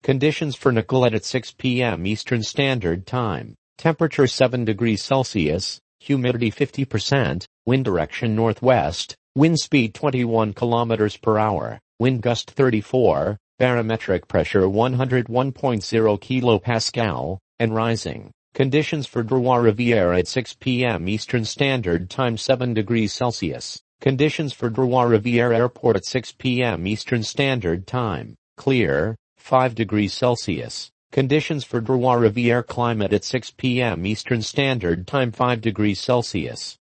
Conditions for Nicolet at 6 p.m. Eastern Standard Time. Temperature 7 degrees Celsius, humidity 50%, wind direction northwest, wind speed 21 kilometers per hour, wind gust 34, barometric pressure 101.0 kilopascal, and rising. Conditions for Trois-Rivières at 6 p.m. Eastern Standard Time 7 degrees Celsius. Conditions for Trois-Rivières Airport at 6 p.m. Eastern Standard Time. Clear, 5 degrees Celsius. Conditions for Trois-Rivières Climate at 6 p.m. Eastern Standard Time 5 degrees Celsius.